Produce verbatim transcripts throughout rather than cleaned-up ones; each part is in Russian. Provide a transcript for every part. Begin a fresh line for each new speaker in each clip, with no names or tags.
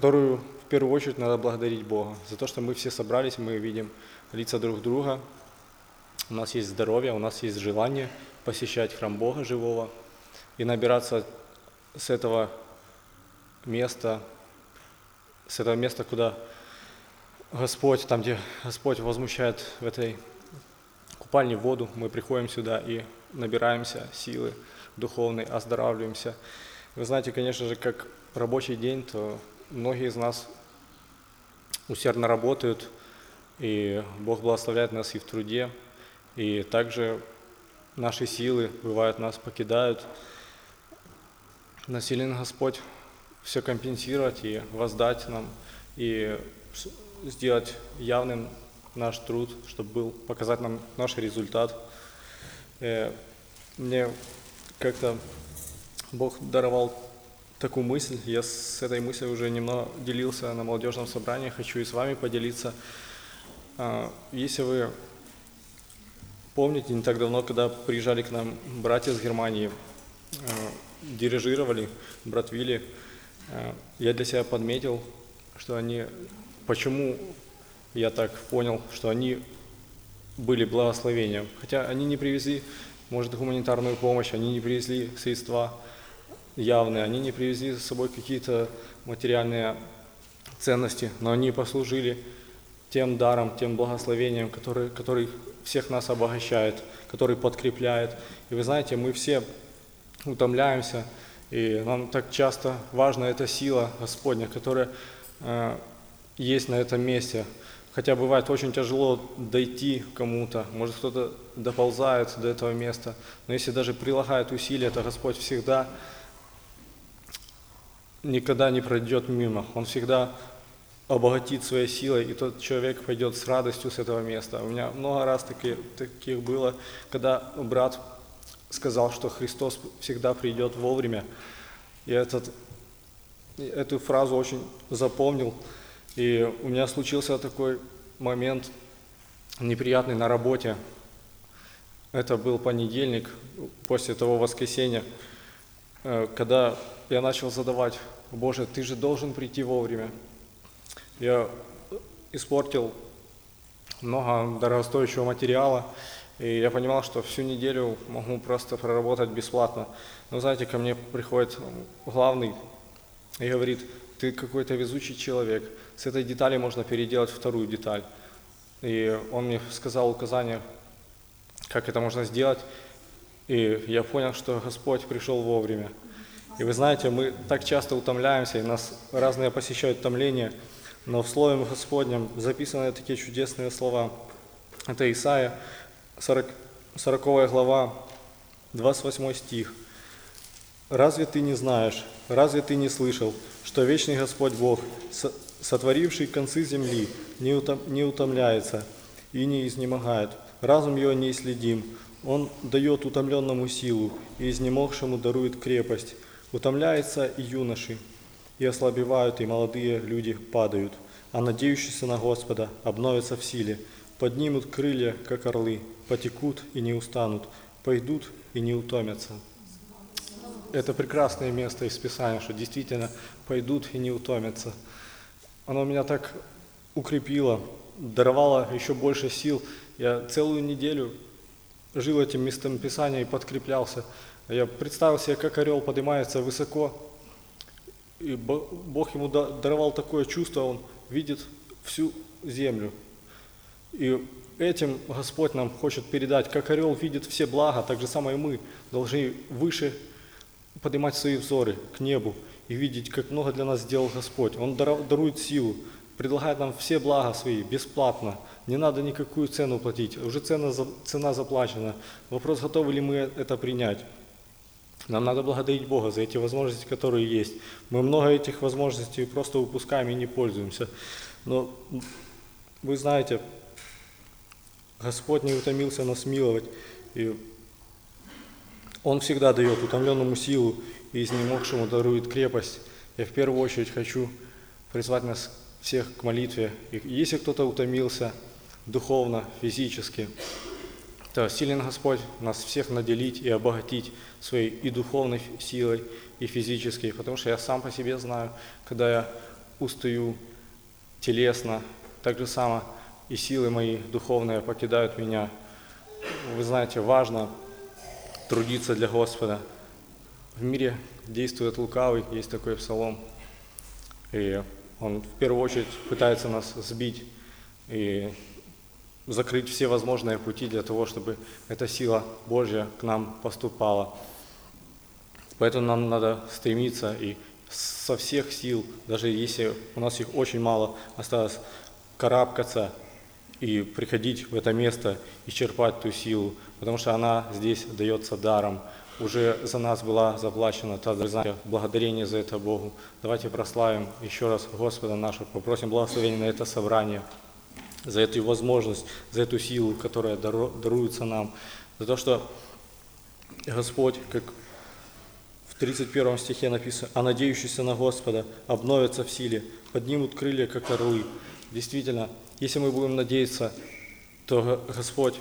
которую в первую очередь надо благодарить Бога за то, что мы все собрались, мы видим лица друг друга, у нас есть здоровье, у нас есть желание посещать храм Бога живого и набираться с этого места, с этого места, куда Господь, там, где Господь возмущает в этой купальне воду, мы приходим сюда и набираемся силы духовной, оздоравливаемся. Вы знаете, конечно же, как рабочий день, то многие из нас усердно работают, и Бог благословляет нас и в труде, и также наши силы, бывают, нас покидают. Насилен Господь все компенсировать и воздать нам, и сделать явным наш труд, чтобы был, показать нам наш результат. Мне как-то Бог даровал такую мысль, я с этой мыслью уже немного делился на молодежном собрании, хочу и с вами поделиться. Если вы помните, не так давно, когда приезжали к нам братья из Германии, дирижировали в Братвилле, я для себя подметил, что они, почему я так понял, что они были благословением. Хотя они не привезли, может, гуманитарную помощь, они не привезли средства явные, они не привезли с собой какие-то материальные ценности, но они послужили тем даром, тем благословением, который, который всех нас обогащает, который подкрепляет. И вы знаете, мы все утомляемся, и нам так часто важна эта сила Господня, которая э, есть на этом месте. Хотя бывает очень тяжело дойти кому-то, может кто-то доползает до этого места, но если даже прилагает усилия, то Господь всегда никогда не пройдет мимо, Он всегда обогатит своей силой, и тот человек пойдет с радостью с этого места. У меня много раз таких, таких было, когда брат сказал, что Христос всегда придет вовремя. Я этот, эту фразу очень запомнил, и у меня случился такой момент неприятный на работе. Это был понедельник, после того воскресенья, когда я начал задавать: «Боже, Ты же должен прийти вовремя». Я испортил много дорогостоящего материала, и я понимал, что всю неделю могу просто проработать бесплатно. Но знаете, ко мне приходит главный и говорит: «Ты какой-то везучий человек, с этой детали можно переделать вторую деталь». И он мне сказал указания, как это можно сделать, и я понял, что Господь пришел вовремя. И вы знаете, мы так часто утомляемся, и нас разные посещают томления, но в Слове Господнем записаны такие чудесные слова. Это Исайя, сороковая глава, двадцать восьмой стих. «Разве ты не знаешь, разве ты не слышал, что вечный Господь Бог, сотворивший концы земли, не утомляется и не изнемогает, разум его неисследим, он дает утомленному силу и изнемогшему дарует крепость, утомляется и юноши, и ослабевают, и молодые люди падают, а надеющиеся на Господа обновятся в силе, поднимут крылья, как орлы, потекут и не устанут, пойдут и не утомятся». Это прекрасное место из Писания, что действительно пойдут и не утомятся. Оно меня так укрепило, даровало еще больше сил. Я целую неделю жил этим местом Писания и подкреплялся. Я представил себе, как орел поднимается высоко, и Бог ему даровал такое чувство, он видит всю землю. И этим Господь нам хочет передать, как орел видит все блага, так же самое мы должны выше поднимать свои взоры к небу и видеть, как много для нас сделал Господь. Он дарует силу, предлагает нам все блага свои бесплатно, не надо никакую цену платить, уже цена, цена заплачена. Вопрос, готовы ли мы это принять. Нам надо благодарить Бога за эти возможности, которые есть. Мы много этих возможностей просто упускаем и не пользуемся. Но вы знаете, Господь не утомился нас миловать, и Он всегда дает утомленному силу и изнемогшему дарует крепость. Я в первую очередь хочу призвать нас всех к молитве. И если кто-то утомился духовно, физически, то силен Господь нас всех наделить и обогатить своей и духовной силой, и физической. Потому что я сам по себе знаю, когда я устаю телесно, так же само и силы мои духовные покидают меня. Вы знаете, важно трудиться для Господа. В мире действует лукавый, есть такой псалом, и он в первую очередь пытается нас сбить и закрыть все возможные пути для того, чтобы эта сила Божья к нам поступала. Поэтому нам надо стремиться и со всех сил, даже если у нас их очень мало осталось, карабкаться и приходить в это место и черпать ту силу, потому что она здесь дается даром. Уже за нас была заплачена та дреза. Благодарение за это Богу. Давайте прославим еще раз Господа нашего, попросим благословения на это собрание, за эту возможность, за эту силу, которая даруется нам, за то, что Господь, как в тридцать первом стихе написано, «А надеющиеся на Господа обновятся в силе, поднимут крылья, как орлы». Действительно, если мы будем надеяться, то Господь,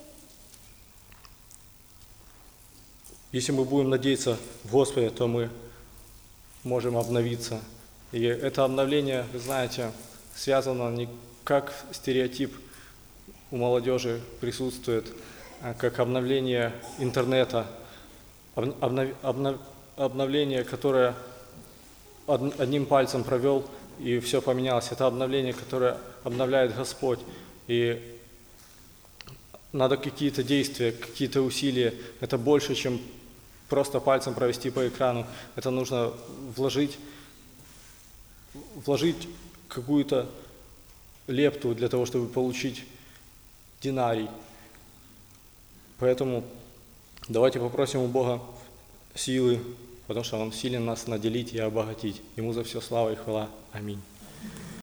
если мы будем надеяться в Господе, то мы можем обновиться. И это обновление, вы знаете, связано не как стереотип у молодежи присутствует, а как обновление интернета, обнов, обнов, обновление, которое одним пальцем провел и все поменялось. Это обновление, которое обновляет Господь. И надо какие-то действия, какие-то усилия. Это больше, чем просто пальцем провести по экрану. Это нужно вложить, вложить какую-то лепту для того, чтобы получить динарий. Поэтому давайте попросим у Бога силы, потому что Он силен нас наделить и обогатить. Ему за все слава и хвала. Аминь.